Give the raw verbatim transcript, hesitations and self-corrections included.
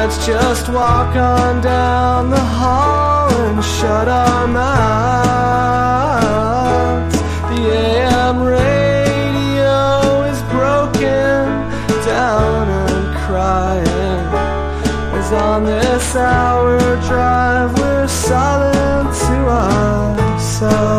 let's just walk on down the hall and shut our mouths. The A M radio is broken down and crying, as on this hour drive we're silent to ourselves.